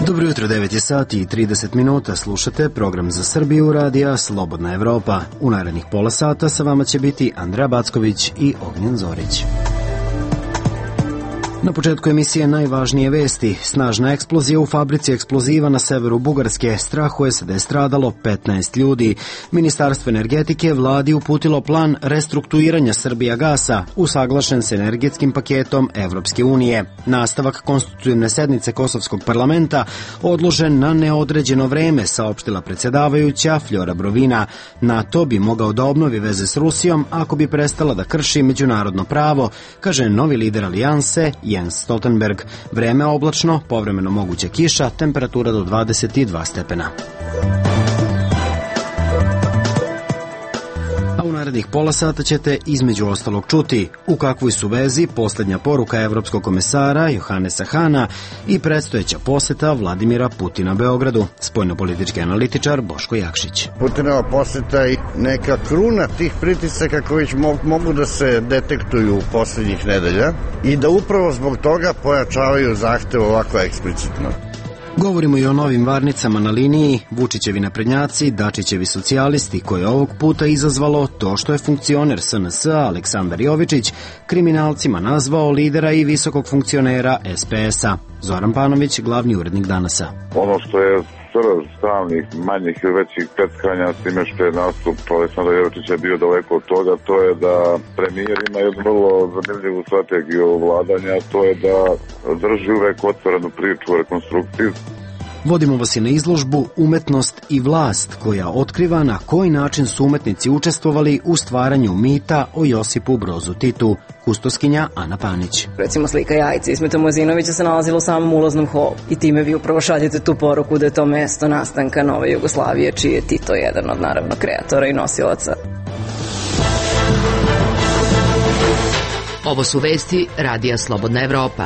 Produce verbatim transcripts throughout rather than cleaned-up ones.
Dobro jutro, devet je sati i trideset minuta, slušate program za Srbiju radija Slobodna Evropa. U narednih pola sata sa vama će biti Andreja Backović i Ognjen Zorić. Na početku emisije najvažnije vesti. Snažna eksplozija u fabrici eksploziva na severu Bugarske. Strahuje se da je stradalo petnaest ljudi. Ministarstvo energetike vladi uputilo plan restrukturiranja Srbijagasa, usaglašen s energetskim paketom Evropske unije. Nastavak konstitutivne sednice Kosovskog parlamenta odložen na neodređeno vreme, saopštila predsjedavajuća Flora Brovina. NATO bi mogao da obnovi veze s Rusijom ako bi prestala da krši međunarodno pravo, kaže novi lider alijanse Jens Stoltenberg. Vreme oblačno, povremeno moguća kiša, temperatura do dvadeset dva stepena. A u narednih pola sata ćete između ostalog čuti u kakvoj su vezi posljednja poruka evropskog komesara Johannesa Hana i predstojeća poseta Vladimira Putina Beogradu. Spoljnopolitički analitičar Boško Jakšić. Putinova poseta i neka kruna tih pritisaka koji mogu da se detektuju u posljednjih nedelja i da upravo zbog toga pojačavaju zahtev ovako eksplicitno. Govorimo i o novim varnicama na liniji, Vučićevi naprednjaci, Dačićevi socijalisti, koje je ovog puta izazvalo to što je funkcioner S N S Aleksandar Jovičić kriminalcima nazvao lidera i visokog funkcionera S P S-a. Zoran Panović, glavni urednik Danasa. Ono što je srž stalnih, manjih i većih peckanja s time što je nastup Aleksandra Jovičića bio daleko od toga, to je da premijer ima jednu vrlo zanimljivu strategiju vladanja, to je da drži uvek otvorenu priču o rekonstrukciji. Vodimo vas i na izložbu Umetnost i vlast, koja otkriva na koji način su umetnici učestvovali u stvaranju mita o Josipu Brozu Titu. Kustoskinja Ana Panić. Recimo slika Jajce Ismeta Mojzinovića se nalazila u samom ulaznom holu i time vi upravo šaljete tu poruku da je to mesto nastanka nove Jugoslavije, čiji je Tito jedan od naravno kreatora i nosilaca. Ovo su vesti radija Slobodna Evropa.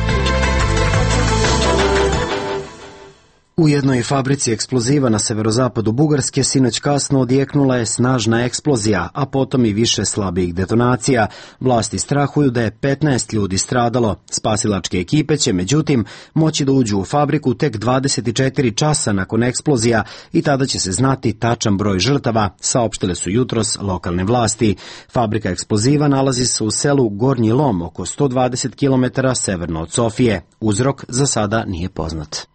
U jednoj fabrici eksploziva na severozapadu Bugarske sinoć kasno odjeknula je snažna eksplozija, a potom i više slabijih detonacija. Vlasti strahuju da je petnaest ljudi stradalo. Spasilačke ekipe će, međutim, moći da uđu u fabriku tek dvadeset četiri časa nakon eksplozija i tada će se znati tačan broj žrtava, saopštile su jutros lokalne vlasti. Fabrika eksploziva nalazi se u selu Gornji Lom, oko sto dvadeset kilometara severno od Sofije. Uzrok za sada nije poznat.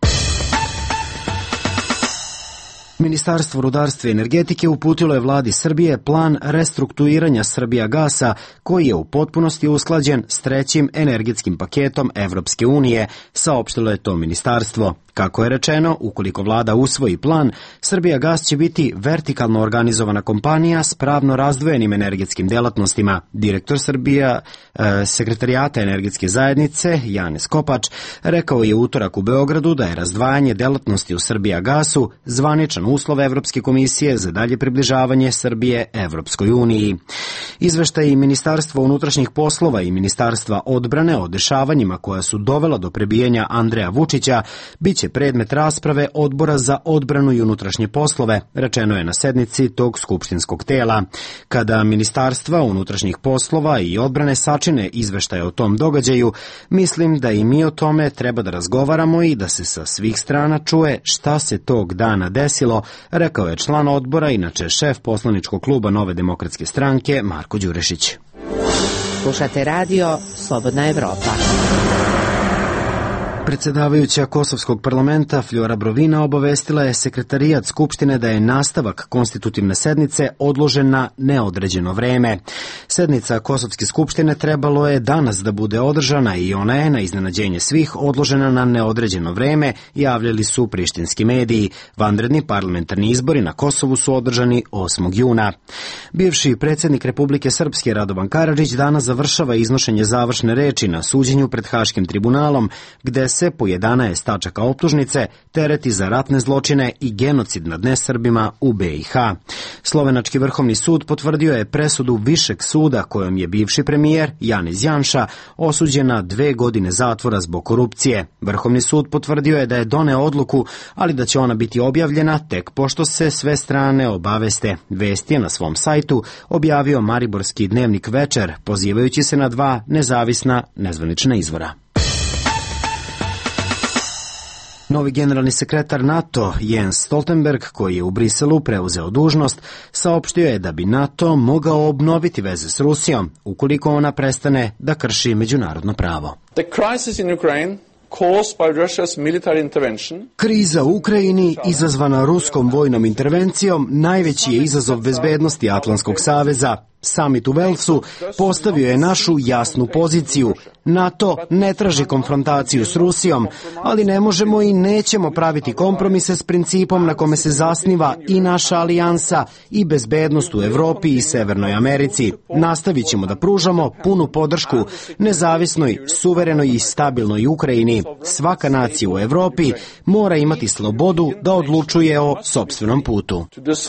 Ministarstvo rudarstva i energetike uputilo je vladi Srbije plan restrukturiranja Srbijagasa, koji je u potpunosti usklađen s trećim energetskim paketom Evropske unije, saopštilo je to ministarstvo. Kako je rečeno, ukoliko vlada usvoji plan, Srbijagas će biti vertikalno organizovana kompanija s pravno razdvojenim energetskim delatnostima. Direktor Srbija, e, sekretarijata energetske zajednice, Janez Kopač, rekao je utorak u Beogradu da je razdvajanje delatnosti u Srbijagasu zvaničan uslov Evropske komisije za dalje približavanje Srbije Evropskoj uniji. Izveštaj Ministarstva unutrašnjih poslova i Ministarstva odbrane o dešavanjima koja su dovela do prebijanja Andreja Vučića biće predmet rasprave Odbora za odbranu i unutrašnje poslove, rečeno je na sednici tog skupštinskog tela. Kada Ministarstva unutrašnjih poslova i odbrane sačine izveštaje o tom događaju, mislim da i mi o tome treba da razgovaramo i da se sa svih strana čuje šta se tog dana desilo, rekao je član odbora, inače šef poslaničkog kluba Nove demokratske stranke, Marko Đurešić. Slušate radio Slobodna Evropa. Predsjedavajuća Kosovskog parlamenta Flora Brovina obavestila je sekretarijat Skupštine da je nastavak konstitutivne sednice odložen na neodređeno vreme. Sednica Kosovske skupštine trebalo je danas da bude održana i ona je, na iznenađenje svih, odložena na neodređeno vreme, javljali su prištinski mediji. Vanredni parlamentarni izbori na Kosovu su održani osmog juna. Bivši predsjednik Republike Srpske Radovan Karadžić danas završava iznošenje završne reči na suđenju pred Haškim tribunalom, gde se po jedanaest tačaka optužnice tereti za ratne zločine i genocid nad nesrbima u B i H. Slovenački vrhovni sud potvrdio je presudu Višeg suda kojom je bivši premijer Janez Janša osuđen na dve godine zatvora zbog korupcije. Vrhovni sud potvrdio je da je doneo odluku, ali da će ona biti objavljena tek pošto se sve strane obaveste. Vest je na svom sajtu objavio mariborski dnevnik Večer, pozivajući se na dva nezavisna nezvanična izvora. Novi generalni sekretar NATO Jens Stoltenberg, koji je u Briselu preuzeo dužnost, saopštio je da bi NATO mogao obnoviti veze s Rusijom ukoliko ona prestane da krši međunarodno pravo. The crisis in Ukraine caused by Russia's military intervention. Kriza u Ukrajini izazvana ruskom vojnom intervencijom najveći je izazov bezbednosti Atlantskog saveza. Samit u Velsu postavio je našu jasnu poziciju. NATO ne traži konfrontaciju s Rusijom, ali ne možemo i nećemo praviti kompromise s principom na kome se zasniva i naša alijansa i bezbednost u Evropi i Severnoj Americi. Nastavit ćemo da pružamo punu podršku nezavisnoj, suverenoj i stabilnoj Ukrajini. Svaka nacija u Evropi mora imati slobodu da odlučuje o sopstvenom putu.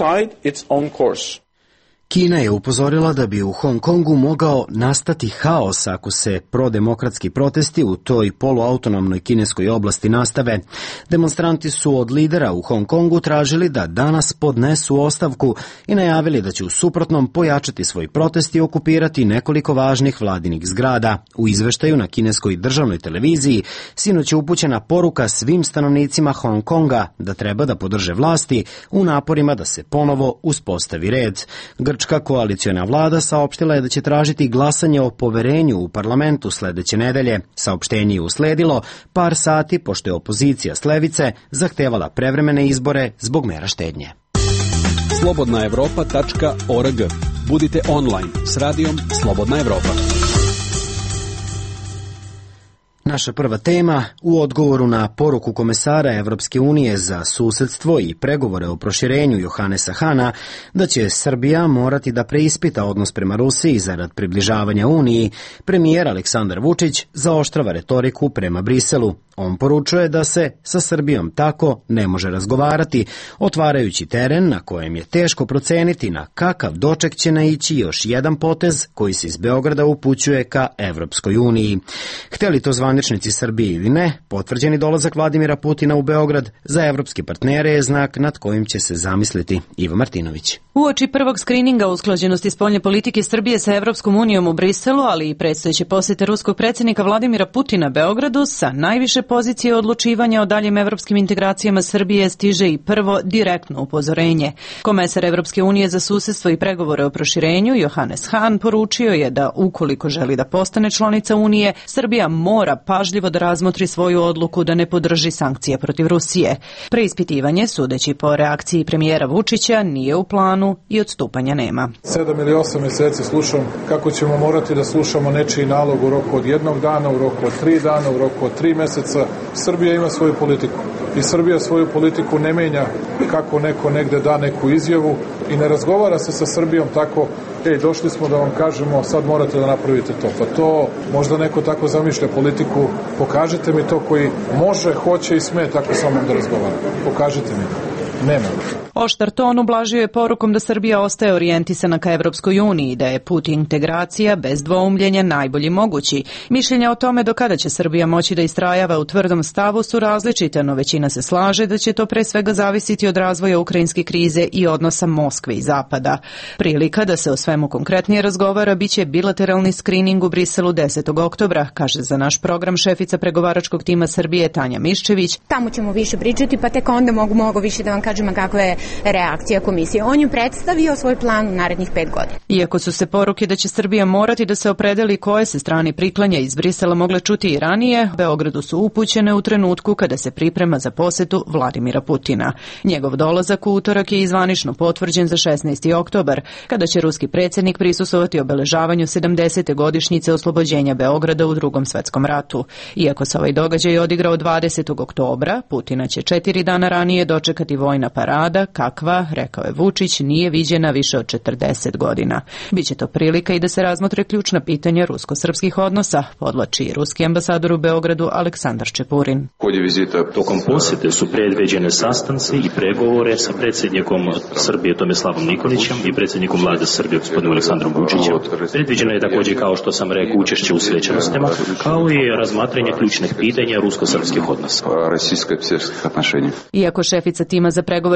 Kina je upozorila da bi u Hong Kongu mogao nastati haos ako se prodemokratski protesti u toj poluautonomnoj kineskoj oblasti nastave. Demonstranti su od lidera u Hong Kongu tražili da danas podnesu ostavku i najavili da će u suprotnom pojačati svoj protest i okupirati nekoliko važnih vladinih zgrada. U izveštaju na kineskoj državnoj televiziji sinoć je upućena poruka svim stanovnicima Hong Konga da treba da podrže vlasti u naporima da se ponovo uspostavi red. Grčka koaliciona vlada saopštila je da će tražiti glasanje o poverenju u parlamentu sledeće nedelje. Saopštenje je usledilo par sati pošto je opozicija s levice zahtevala prevremene izbore zbog mera štednje. slobodna evropa tačka org. Budite online s radijom Slobodna Evropa. Naša prva tema, u odgovoru na poruku komesara Evropske unije za susedstvo i pregovore o proširenju Johanesa Hana, da će Srbija morati da preispita odnos prema Rusiji zarad približavanja Uniji, premijer Aleksandar Vučić zaoštrava retoriku prema Briselu. On poručuje da se sa Srbijom tako ne može razgovarati, otvarajući teren na kojem je teško proceniti na kakav doček će naići još jedan potez koji se iz Beograda upućuje ka Evropskoj uniji. Hteli to zvaničnici Srbije ili ne, potvrđeni dolazak Vladimira Putina u Beograd za evropske partnere je znak nad kojim će se zamisliti. Ivo Martinović. Uoči prvog skrininga usklađenosti spoljne politike Srbije sa Evropskom unijom u Briselu, ali i predstojeće posete ruskog predsjednika Vladimira Putina Beogradu, sa najviše pozicije odlučivanja o daljim evropskim integracijama Srbije stiže i prvo direktno upozorenje. Komesar Evropske unije za susedstvo i pregovore o proširenju Johannes Hahn poručio je da ukoliko želi da postane članica Unije, Srbija mora pažljivo da razmotri svoju odluku da ne podrži sankcije protiv Rusije. Preispitivanje, sudeći po reakciji premijera Vučića, nije u planu i odstupanja nema. Sedam ili osam mjeseci slušam kako ćemo morati da slušamo nečiji nalog u roku od jednog dana, u roku od tri dana, u roku od tri meseca. Srbija ima svoju politiku i Srbija svoju politiku ne menja kako neko negde da neku izjavu i ne razgovara se sa Srbijom tako, ej, došli smo da vam kažemo, sad morate da napravite to. Pa to možda neko tako zamišlja politiku, pokažite mi to koji može, hoće i sme tako sa mnom da razgovara. Pokažite mi. Nema. Oštar ton ublažio je porukom da Srbija ostaje orijentisana ka Evropskoj uniji, da je put integracija bez dvoumljenja najbolji mogući. Mišljenja o tome do kada će Srbija moći da istrajava u tvrdom stavu su različite, no većina se slaže da će to pre svega zavisiti od razvoja ukrajinske krize i odnosa Moskve i Zapada. Prilika da se o svemu konkretnije razgovara biće bilateralni skrining u Briselu desetog oktobra, kaže za naš program šefica pregovaračkog tima Srbije Tanja Miščević. Tamo ćemo više pričati, pa tek onda mogu mogu više da vam kažem kakva je reakcija komisije. On je predstavio svoj plan u narednih pet godina. Iako su se poruke da će Srbija morati da se opredeli koje se strane priklanja iz Brisela mogle čuti i ranije, Beogradu su upućene u trenutku kada se priprema za posetu Vladimira Putina. Njegov dolazak u utorak je izvanično potvrđen za šesnaesti oktobar, kada će ruski predsjednik prisustvovati obeležavanju sedamdesete godišnjice oslobođenja Beograda u Drugom svetskom ratu. Iako se ovaj događaj odigrao dvadesetog oktobra, Putina će četiri dana ranije dočekati vojna parada, kakva, rekao je Vučić, nije viđena više od četrdeset godina. Biće to prilika i da se razmotre ključna pitanja rusko-srpskih odnosa, podvlači i ruski ambasador u Beogradu Aleksandar Čepurin. Tokom posjete su predviđene sastanci i pregovore sa predsjednikom Srbije Tomislavom Nikolićem i predsjednikom vlade Srbije gospodinom Aleksandrom Vučićem. Predviđeno je također, kao što sam rekao, učešće u svečanostima, kao i razmatranje ključnih pitanja rusko-srpskih odnosa. Iako šefica tima za pregovore sa Evropskom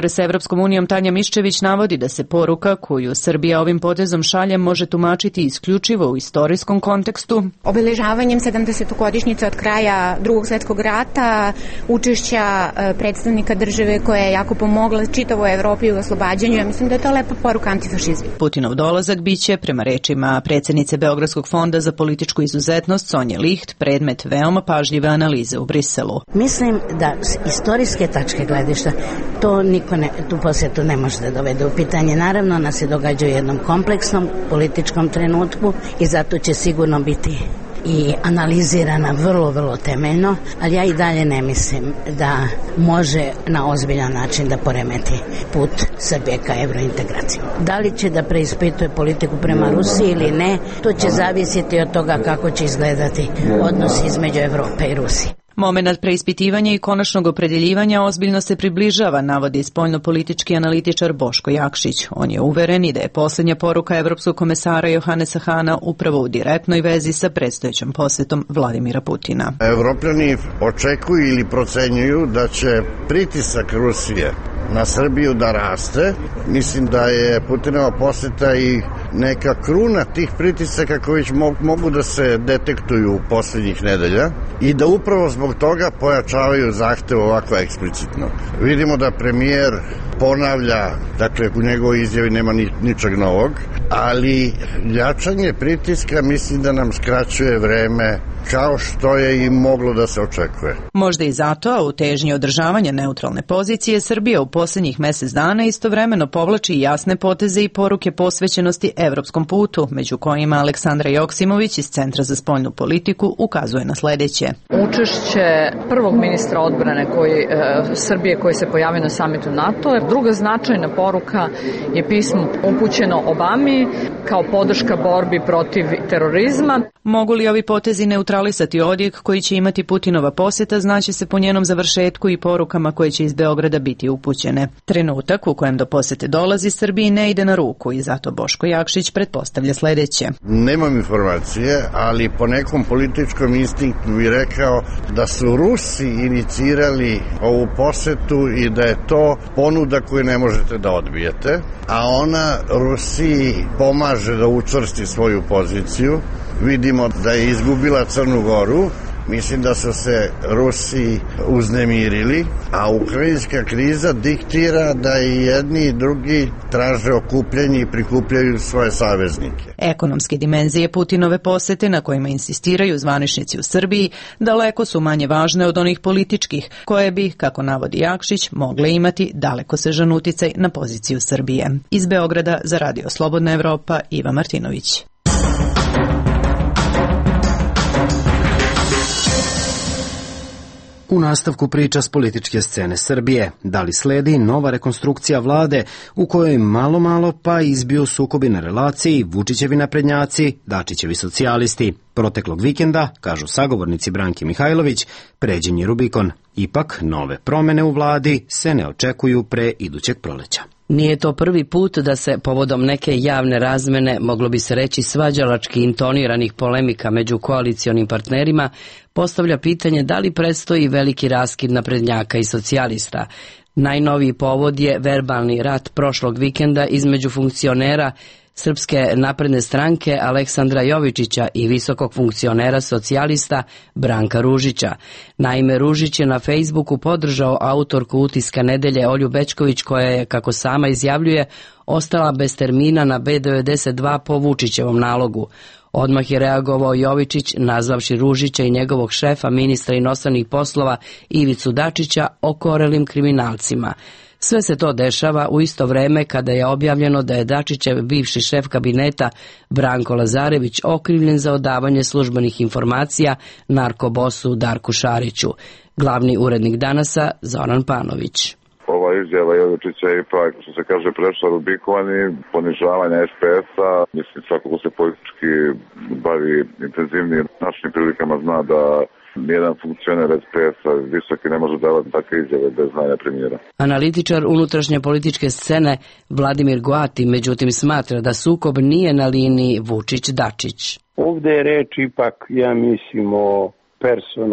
Evropskom unijom Tanja Miščević navodi da se poruka koju Srbija ovim potezom šalje može tumačiti isključivo u istorijskom kontekstu. Obeležavanjem sedamdesetogodišnjice od kraja Drugog svetskog rata, učešća predstavnika države koja je jako pomogla čitavoj Evropi u oslobađanju, ja mislim da je to lepa poruka antifašizma. Putinov dolazak biće, prema rečima predsjednice Beogradskog fonda za političku izuzetnost Sonje Licht, predmet veoma pažljive analize u Briselu. Mislim da s istorijske tačke gledišta to niko ne, tu posjetu ne može da dovede u pitanje. Naravno, ona se događa u jednom kompleksnom političkom trenutku i zato će sigurno biti i analizirana vrlo, vrlo temeljno, ali ja i dalje ne mislim da može na ozbiljan način da poremeti put Srbije ka evrointegraciji. Da li će da preispituje politiku prema Rusiji ili ne, to će zavisiti od toga kako će izgledati odnos između Evrope i Rusije. Momenat preispitivanja i konačnog opredeljivanja ozbiljno se približava, navodi spoljnopolitički analitičar Boško Jakšić. On je uveren i da je posljednja poruka evropskog komesara Johannesa Hana upravo u direktnoj vezi sa predstojećom posjetom Vladimira Putina. Evropljani očekuju ili procenjuju da će pritisak Rusije na Srbiju da raste. Mislim da je Putinova posjeta i neka kruna tih pritisaka koji mogu da se detektuju posljednjih nedelja i da upravo zbog toga pojačavaju zahtev ovako eksplicitno. Vidimo da premijer ponavlja, dakle u njegovoj izjavi nema ni, ničeg novog, ali jačanje pritiska mislim da nam skraćuje vreme kao što je i moglo da se očekuje. Možda i zato, a u težnji održavanja neutralne pozicije, Srbija u posljednjih mjesec dana istovremeno povlači jasne poteze i poruke posvećenosti evropskom putu, među kojima Aleksandra Joksimović iz Centra za spoljnu politiku ukazuje na sljedeće. Učešće prvog ministra odbrane koji, e, Srbije koji se pojavio na samitu NATO. Druga značajna poruka je pismo upućeno Obami kao podrška borbi protiv terorizma. Mogu li ovi potezi neutralisati odjek koji će imati Putinova posjeta, znači se po njenom završetku i porukama koje će iz Beograda biti upućene. Trenutak u kojem do posjete dolazi Srbiji ne ide na ruku i zato Boško Jakšić pretpostavlja sljedeće. Nemam informacije, ali po nekom političkom instinktu bih rekao da su Rusi inicirali ovu posjetu i da je to ponuda koju ne možete da odbijete, a ona Rusiji pomaže da učvrsti svoju poziciju. Vidimo da je izgubila Crnu Goru, mislim da su se Rusi uznemirili, a ukrajinska kriza diktira da i jedni i drugi traže okupljanje i prikupljaju svoje saveznike. Ekonomske dimenzije Putinove posete na kojima insistiraju zvaničnici u Srbiji daleko su manje važne od onih političkih, koje bi, kako navodi Jakšić, mogle imati dalekosežan uticaj na poziciju Srbije. Iz Beograda za Radio Slobodna Evropa, Iva Martinović. U nastavku priča s političke scene Srbije, da li sledi nova rekonstrukcija vlade u kojoj malo malo pa izbiju sukobi na relaciji Vučićevi naprednjaci, Dačićevi socijalisti. Proteklog vikenda, kažu sagovornici Branke Mihajlović, pređen je Rubikon. Ipak, nove promene u vladi se ne očekuju pre idućeg proleća. Nije to prvi put da se povodom neke javne razmene, moglo bi se reći svađalački intoniranih polemika među koalicionim partnerima, postavlja pitanje da li predstoji veliki raskid naprednjaka i socijalista. Najnoviji povod je verbalni rat prošlog vikenda između funkcionera Srpske napredne stranke Aleksandra Jovičića i visokog funkcionera socijalista Branka Ružića. Naime, Ružić je na Facebooku podržao autorku Utiska nedelje Olju Bećković koja je, kako sama izjavljuje, ostala bez termina na B devedeset dva po Vučićevom nalogu. Odmah je reagovao Jovičić, nazvavši Ružića i njegovog šefa, ministra inostranih poslova Ivicu Dačića, okorelim kriminalcima. Sve se to dešava u isto vreme kada je objavljeno da je Dačićev bivši šef kabineta Branko Lazarević okrivljen za odavanje službenih informacija narkobosu Darku Šariću. Glavni urednik Danasa Zoran Panović. Ova izjava Jovičića je ipak, što se kaže, prešla Rubikon i ponižavanja S P S-a. Mislim, svako ko se politički bavi intenzivnijim našim prilikama zna da nijedan funkcioner S P S-a visoki ne može davati takve izjave bez znanja premijera. Analitičar unutrašnje političke scene Vladimir Goati međutim smatra da sukob nije na liniji Vučić-Dačić. Ovde je reč ipak, ja mislim, o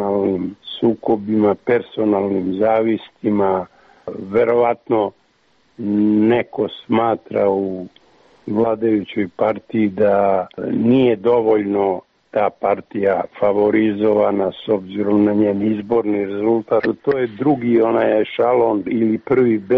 personalnim sukobima, personalnim zavistima. Verovatno neko smatra u vladajućoj partiji da nije dovoljno ta partija favorizovana s obzirom na njen izborni rezultat. To je drugi onaj ešalon ili prvi B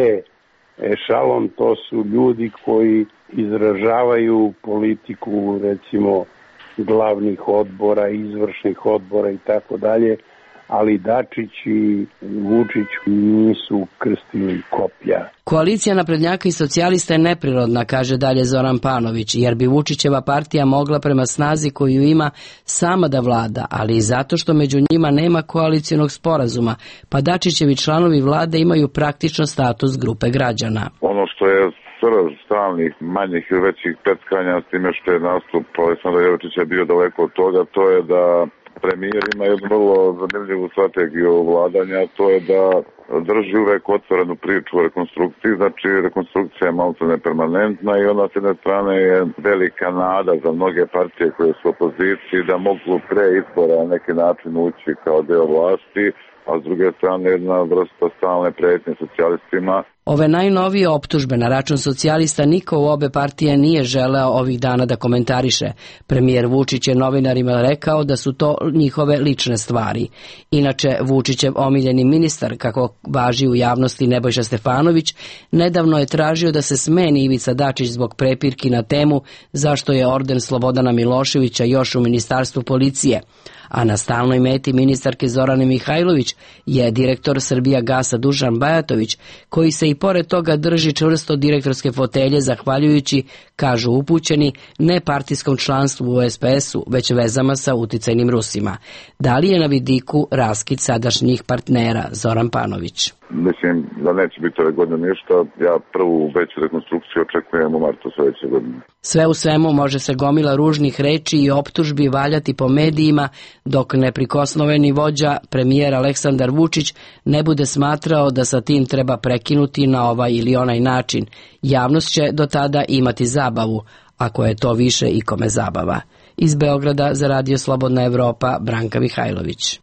ešalon, to su ljudi koji izražavaju politiku recimo glavnih odbora, izvršnih odbora i tako dalje, ali Dačić i Vučić nisu krstili koplja. Koalicija naprednjaka i socijalista je neprirodna, kaže dalje Zoran Panović, jer bi Vučićeva partija mogla prema snazi koju ima sama da vlada, ali i zato što među njima nema koalicionog sporazuma, pa Dačićevi članovi vlade imaju praktično status grupe građana. Ono što je srž stalnih manjih i većih peckanja s time što je nastup Aleksandra Vučića bio daleko od toga, to je da premijer ima jednu vrlo zanimljivu strategiju vladanja, to je da drži uvek otvorenu priču o rekonstrukciji, znači rekonstrukcija je malo nepermanentna i ona s jedne strane je velika nada za mnoge partije koje su u opoziciji da mogu pre izbora na neki način ući kao deo vlasti, a s druge strane jedna vrsta stalne pretnje socijalistima. Ove najnovije optužbe na račun socijalista niko u obe partije nije želeo ovih dana da komentariše. Premijer Vučić je novinarima rekao da su to njihove lične stvari. Inače, Vučićev omiljeni ministar, kako važi u javnosti Nebojša Stefanović, nedavno je tražio da se smeni Ivica Dačić zbog prepirki na temu zašto je orden Slobodana Miloševića još u Ministarstvu policije. A na stalnoj meti ministarke Zorane Mihajlović je direktor Srbijagasa Dušan Bajatović, koji se i pored toga drži čvrsto direktorske fotelje zahvaljujući, kažu upućeni, ne partijskom članstvu u es pe esu, već vezama sa uticajnim Rusima. Da li je na vidiku raskid sadašnjih partnera? Zoran Panović. Mislim da neće biti ove godine ništa. Ja prvu veću rekonstrukciju očekujem u martu sledeće godine. Sve u svemu može se gomila ružnih reči i optužbi valjati po medijima, dok neprikosnoveni vođa, premijer Aleksandar Vučić, ne bude smatrao da sa tim treba prekinuti na ovaj ili onaj način. Javnost će do tada imati zabavu, ako je to više ikome zabava. Iz Beograda za Radio Slobodna Evropa, Branka Mihajlović.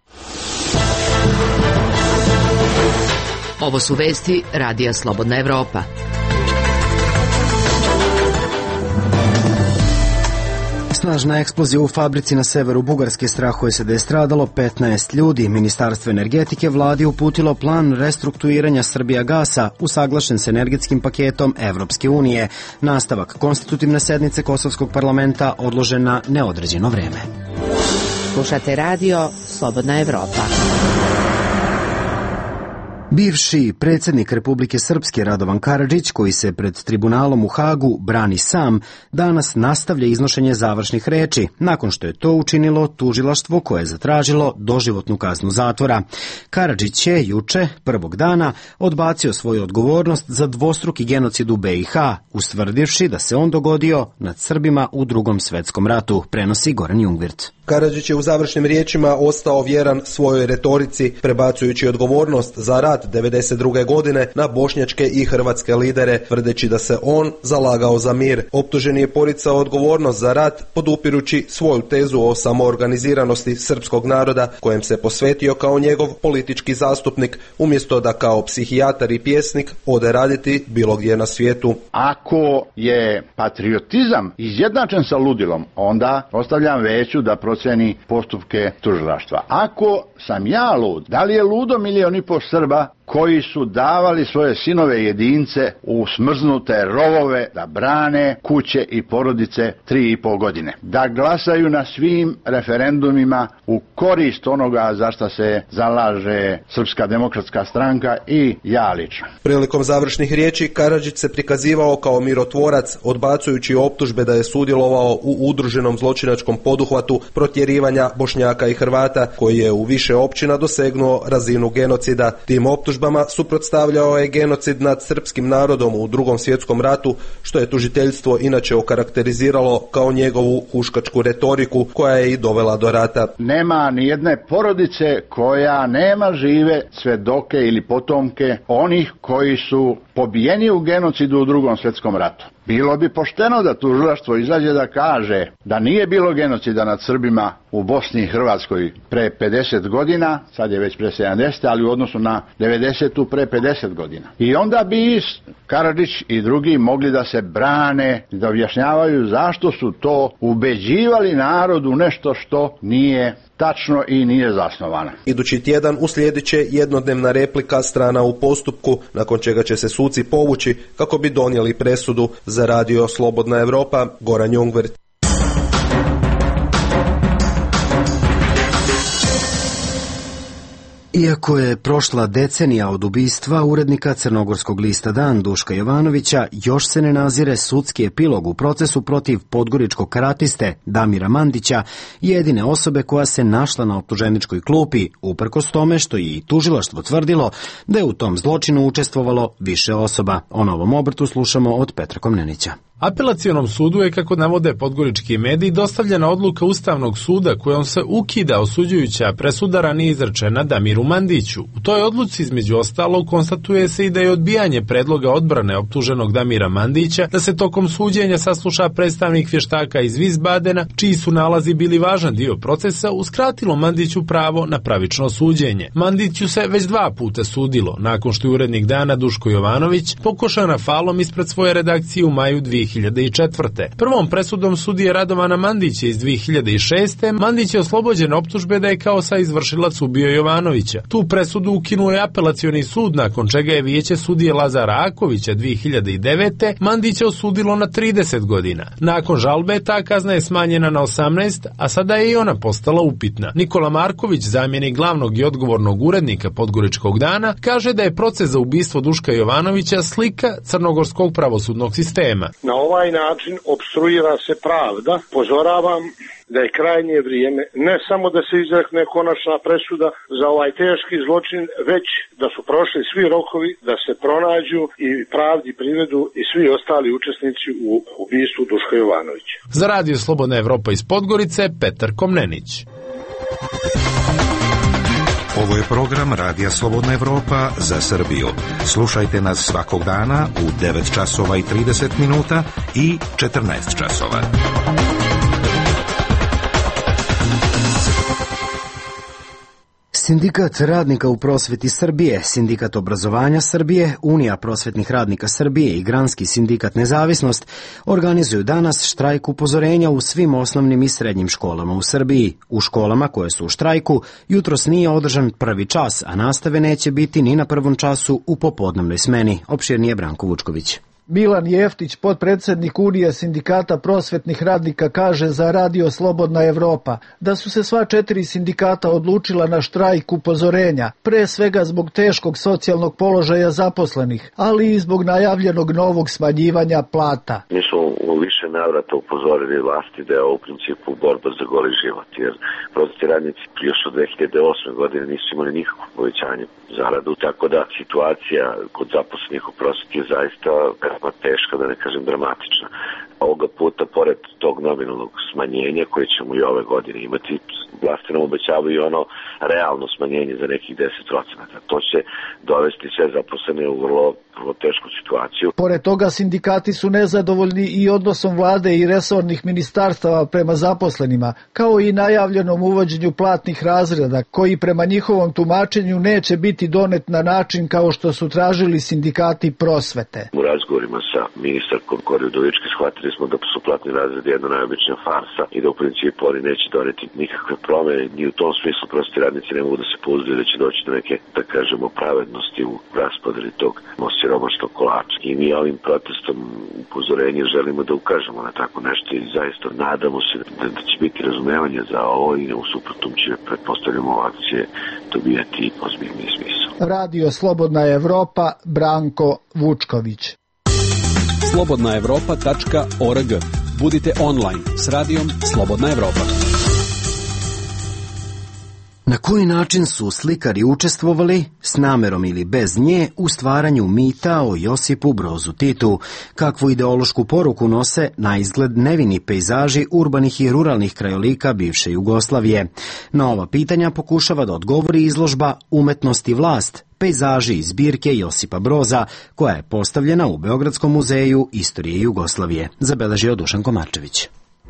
Ovo su vesti Radija Slobodna Evropa. Snažna eksplozija u fabrici na severu Bugarske strahuje se da je stradalo petnaest ljudi. Ministarstvo energetike vladi uputilo plan restrukturiranja Srbijagasa usaglašen s energetskim paketom Evropske unije. Nastavak konstitutivne sednice Kosovskog parlamenta odložen na neodređeno vreme. Slušate Radio Slobodna Evropa. Bivši predsjednik Republike Srpske Radovan Karadžić, koji se pred tribunalom u Hagu brani sam, danas nastavlja iznošenje završnih reči, nakon što je to učinilo tužilaštvo koje je zatražilo doživotnu kaznu zatvora. Karadžić je juče, prvog dana, odbacio svoju odgovornost za dvostruki genocid u be i ha, ustvrdivši da se on dogodio nad Srbima u Drugom svetskom ratu, prenosi Goran Jungvirt. Karadžić je u završnim riječima ostao vjeran svojoj retorici, prebacujući odgovornost za rat devedeset druge godine na bošnjačke i hrvatske lidere, tvrdeći da se on zalagao za mir. Optuženi je poricao odgovornost za rat, podupirući svoju tezu o samoorganiziranosti srpskog naroda, kojem se posvetio kao njegov politički zastupnik, umjesto da kao psihijatar i pjesnik ode raditi bilo gdje na svijetu. Ako je patriotizam izjednačen sa ludilom, onda ostavljam veću da proceni postupke tužilaštva. Ako sam ja lud, da li je ludo milion i po Srba koji su davali svoje sinove jedince u smrznute rovove da brane kuće i porodice tri i pol godine, da glasaju na svim referendumima u korist onoga za šta se zalaže Srpska demokratska stranka i ja lično. Prilikom završnih riječi Karadžić se prikazivao kao mirotvorac, odbacujući optužbe da je sudjelovao u udruženom zločinačkom poduhvatu protjerivanja Bošnjaka i Hrvata, koji je u više općina dosegnuo razinu genocida. Tim optužbama suprotstavljao je genocid nad srpskim narodom u Drugom svjetskom ratu, što je tužiteljstvo inače okarakteriziralo kao njegovu huškačku retoriku koja je i dovela do rata. Nema ni jedne porodice koja nema žive svedoke ili potomke onih koji su pobijeni u genocidu u Drugom svjetskom ratu. Bilo bi pošteno da tužilaštvo izađe da kaže da nije bilo genocida nad Srbima u Bosni i Hrvatskoj pre pedeset godina, sad je već pre sedamdeset, ali u odnosu na devedesetu pre pedeset godina. I onda bi Karadžić i drugi mogli da se brane i da objašnjavaju zašto su to ubeđivali narod u nešto što nije tačno i nije zasnovano. Idući tjedan uslijedit će jednodnevna replika strana u postupku, nakon čega će se suci povući kako bi donijeli presudu za radio Slobodna Evropa. Goran Jungvert. Iako je prošla decenija od ubistva urednika crnogorskog lista Dan Duška Jovanovića, još se ne nazire sudski epilog u procesu protiv podgoričkog karatiste Damira Mandića, jedine osobe koja se našla na optuženičkoj klupi, uprkos tome što je i tužilaštvo tvrdilo da je u tom zločinu učestvovalo više osoba. O novom obrtu slušamo od Petra Komnenića. Apelacionom sudu je, kako navode podgorički mediji, dostavljena odluka Ustavnog suda kojom se ukida osuđujuća presuda ranije izrečena Damiru Mandiću. U toj odluci, između ostalog, konstatuje se i da je odbijanje predloga odbrane optuženog Damira Mandića da se tokom suđenja sasluša predstavnik vještaka iz Wiesbadena, čiji su nalazi bili važan dio procesa, uskratilo Mandiću pravo na pravično suđenje. Mandiću se već dva puta sudilo, nakon što je urednik Dana Duško Jovanović pokošao rafalom ispred svoje redakcije u maju dvije hiljade četvrte. Prvom presudom sudije Radovana Mandića iz dvije hiljade šeste. Mandić je oslobođen optužbe da je kao saizvršilac ubio Jovanovića. Tu presudu ukinuo je apelacioni sud, nakon čega je vijeće sudije Lazara Akovića dvije hiljade devete. Mandića osudilo na trideset godina. Nakon žalbe ta kazna je smanjena na osamnaest, a sada je i ona postala upitna. Nikola Marković, zamjenik glavnog i odgovornog urednika Podgoričkog dana, kaže da je proces za ubistvo Duška Jovanovića slika crnogorskog pravosudnog sistema. Na ovaj način opstruira se pravda. Pozoravam da je krajnje vrijeme ne samo da se izrekne konačna presuda za ovaj teški zločin, već da su prošli svi rokovi da se pronađu i pravdi privedu i svi ostali učesnici u ubistvu Duška Jovanovića. Za radio Slobodna Evropa iz Podgorice, Petar Komnenić. Ovo je program Radija Slobodna Evropa za Srbiju. Slušajte nas svakog dana u devet časova i trideset minuta i četrnaest časova. Sindikat radnika u prosveti Srbije, Sindikat obrazovanja Srbije, Unija prosvetnih radnika Srbije i Granski sindikat Nezavisnost organizuju danas štrajk upozorenja u svim osnovnim i srednjim školama u Srbiji. U školama koje su u štrajku jutros nije održan prvi čas, a nastave neće biti ni na prvom času u popodnevnoj smeni. Opširnije Branko Vučković. Milan Jeftić, potpredsjednik Unije sindikata prosvetnih radnika, kaže za Radio Slobodna Evropa da su se sva četiri sindikata odlučila na štrajk upozorenja, pre svega zbog teškog socijalnog položaja zaposlenih, ali i zbog najavljenog novog smanjivanja plata. Mi smo u više navrata upozorili vlasti da je ovo u principu borba za goli život, jer prosvetni radnici još od dve hiljade osme godine nisu imali nikakvo povećanje zaradu, tako da situacija kod zaposlenih u prosveti je zaista veoma teška, da ne kažem dramatična. Ovoga puta, pored tog nominalnog smanjenja koje ćemo i ove godine imati, vlasti nam obećavaju i ono realno smanjenje za nekih deset procenata. To će dovesti sve zaposlene u vrlo, vrlo tešku situaciju. Pored toga, sindikati su nezadovoljni i odnosom vlade i resornih ministarstava prema zaposlenima, kao i najavljenom uvođenju platnih razreda, koji prema njihovom tumačenju neće biti donet na način kao što su tražili sindikati prosvete. U razgovorima sa ministarkom Kori Udovički shvatili smo da su platni razredi jedna najobičnija farsa i da u principu oni neće doneti nikakve promjene, ni u tom smislu prosti radnici ne mogu da se pouzdaju da će doći do neke, da kažemo, pravednosti u raspodeli tog siromašnog kolača. I mi ovim protestom upozorenja želimo da ukažemo na tako nešto i zaista nadamo se da, da će biti razumevanje za ovo i u suprotnom će, pretpostavljamo, akcije dobijati ozbiljni smisao. Radio Slobodna Evropa, Branko Vučković. slobodna evropa tačka org. Budite online s radijom Slobodna Evropa. Na koji način su slikari učestvovali, s namerom ili bez nje, u stvaranju mita o Josipu Brozu Titu? Kakvu ideološku poruku nose na izgled nevini pejzaži urbanih i ruralnih krajolika bivše Jugoslavije? Na ova pitanja pokušava da odgovori izložba Umetnost i vlast, pejzaži iz zbirke Josipa Broza, koja je postavljena u Beogradskom muzeju istorije Jugoslavije, zabeležio Dušan Komarčević.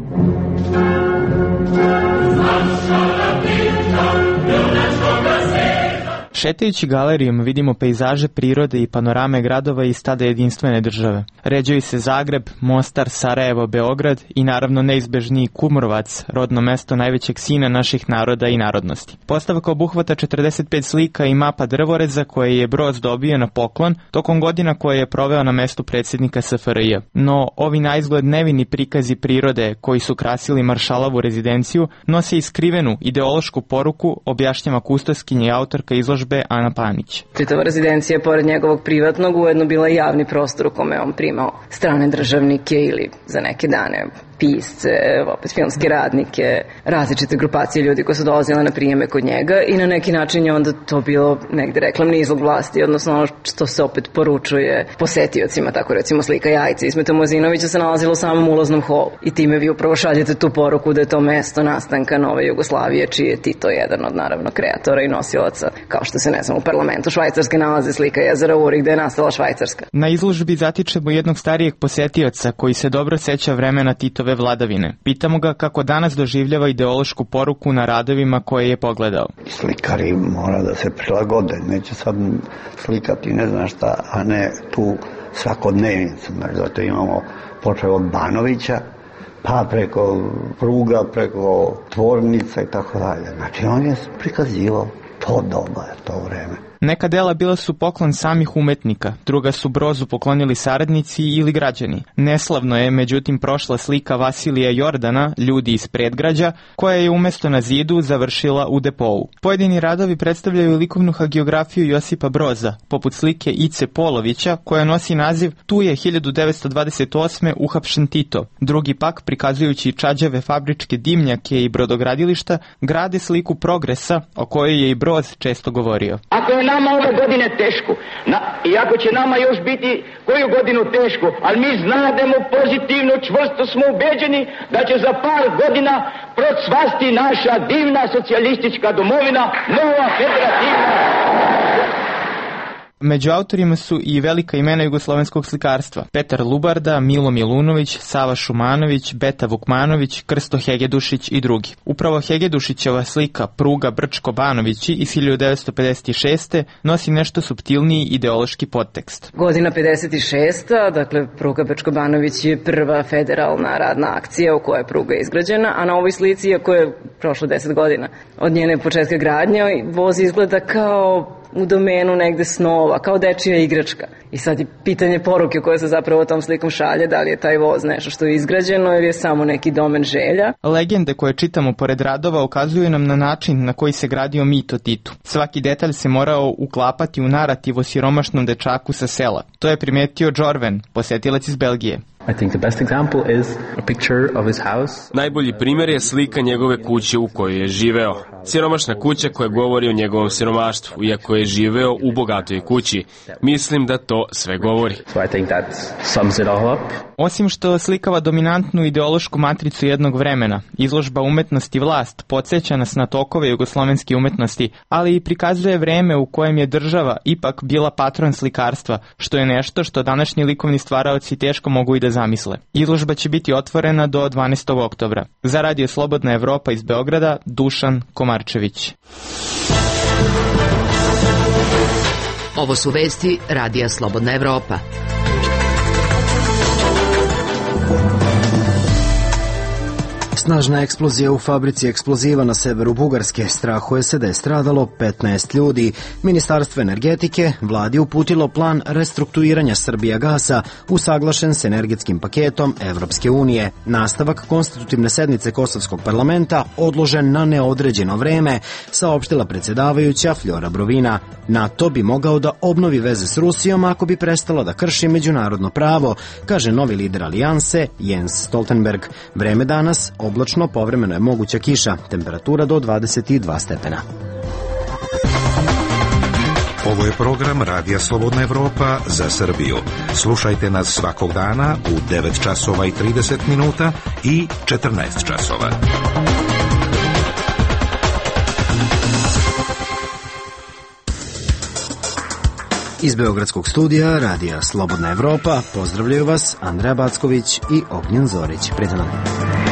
Šetajući galerijom vidimo pejzaže prirode i panorame gradova iz tada jedinstvene države. Ređaju se Zagreb, Mostar, Sarajevo, Beograd i naravno neizbežniji Kumrovac, rodno mesto najvećeg sina naših naroda i narodnosti. Postavka obuhvata četrdeset pet slika i mapa drvoreza koje je Broz dobio na poklon tokom godina koje je proveo na mestu predsjednika S F R J. No, ovi naizgled nevini prikazi prirode koji su krasili Maršalovu rezidenciju nose i skrivenu ideološku poruku, objašnjava kustoskinja i autorka izložbe Ana Panić. Čitava rezidencija je pored njegovog privatnog ujedno bila i javni prostor u kome on primao strane državnike ili za neke dane pisce, opet filmske radnike, različite grupacije ljudi koji su dolazile na prijeme kod njega i na neki način je onda to bilo negde reklamni izlog vlasti, odnosno ono što se opet poručuje posetiocima, tako recimo slika Jajce Ismeta Mozinovića se nalazila u samom ulaznom holu i time vi upravo šaljete tu poruku da je to mesto nastanka nove Jugoslavije, čiji je Tito jedan od naravno kreatora i nosilaca, kao što se ne znam u parlamentu Švajcarske nalazi slika jezera Uri gde je nastala Švajcarska. Na izložbi zatičemo jednog starijeg posetioca koji se dobro seća vremena Titove vladavine. Pitamo ga kako danas doživljava ideološku poruku na radovima koje je pogledao. Slikari mora da se prilagode, neće sad slikati ne znam šta, a ne tu svakodnevnicu. Zato imamo počeo od Banovića, pa preko pruga, preko tvornica i tako dalje. Znači on je prikazivao to doba, to vreme. Neka dela bila su poklon samih umetnika, druga su Brozu poklonili saradnici ili građani. Neslavno je, međutim, prošla slika Vasilija Jordana, Ljudi iz predgrađa, koja je umesto na zidu završila u depou. Pojedini radovi predstavljaju likovnu hagiografiju Josipa Broza, poput slike Ice Polovića, koja nosi naziv Tu je hiljadu devetsto dvadeset osme uhapšen Tito. Drugi pak, prikazujući čađave fabričke dimnjake i brodogradilišta, grade sliku progresa, o kojoj je i Broz često govorio. Ako je nama ove godine teško, na, i ako će nama još biti koju godinu teško, ali mi znademo pozitivno, čvrsto smo ubeđeni da će za par godina procvasti naša divna socijalistička domovina, nova federativna. Među autorima su i velika imena jugoslovenskog slikarstva. Petar Lubarda, Milo Milunović, Sava Šumanović, Beta Vukmanović, Krsto Hegedušić i drugi. Upravo Hegedušićeva slika Pruga Brčko-Banovići iz hiljadu devetsto pedeset šeste nosi nešto suptilniji ideološki podtekst. Godina pedeset šesta, dakle Pruga Brčko-Banović je prva federalna radna akcija u kojoj je pruga izgrađena, a na ovoj slici, iako je prošlo deset godina od njene početka gradnje, voz izgleda kao u domenu negde snova, kao dečija igračka. I sad je pitanje poruke koje se zapravo tom slikom šalje, da li je taj voz nešto što je izgrađeno ili je samo neki domen želja. Legende koje čitamo pored radova ukazuju nam na način na koji se gradio mit o Titu. Svaki detalj se morao uklapati u narativ o siromašnom dečaku sa sela. To je primetio Džorven, posetilac iz Belgije. I think the best example is a picture of his house. Najbolji primjer je slika njegove kuće u kojoj je živeo. Siromašna kuća koja govori o njegovom siromaštvu, iako je živeo u bogatoj kući. Mislim da to sve govori. So I think that sums it all up. Osim što slikava dominantnu ideološku matricu jednog vremena, izložba Umetnost i vlast podsjeća nas na tokove jugoslovenske umetnosti, ali i prikazuje vreme u kojem je država ipak bila patron slikarstva, što je nešto što današnji likovni stvaraoci teško mogu i da zamisle. Izložba će biti otvorena do dvanaestog oktobra. Za Radio Slobodna Evropa iz Beograda, Dušan Komarčević. Ovo su vesti Radija Slobodna Evropa. Snažna eksplozija u fabrici eksploziva na severu Bugarske. Strahuje se da je stradalo petnaest ljudi. Ministarstvo energetike vladi uputilo plan restrukturiranja Srbijagasa usaglašen s energetskim paketom Evropske unije. Nastavak konstitutivne sednice Kosovskog parlamenta odložen na neodređeno vreme, saopštila predsjedavajuća Fljora Brovina. NATO bi mogao da obnovi veze s Rusijom ako bi prestala da krši međunarodno pravo, kaže novi lider alijanse Jens Stoltenberg. Vreme danas oblačno, povremeno je moguća kiša, temperatura do dvadeset dva stepena. Ovo je program Radija Slobodna Evropa za Srbiju. Slušajte nas svakog dana u devet časova i trideset minuta i četrnaest časova. Iz Beogradskog studija Radija Slobodna Evropa pozdravljaju vas Andreja Backović i Ognjen Zorić. Prijatno.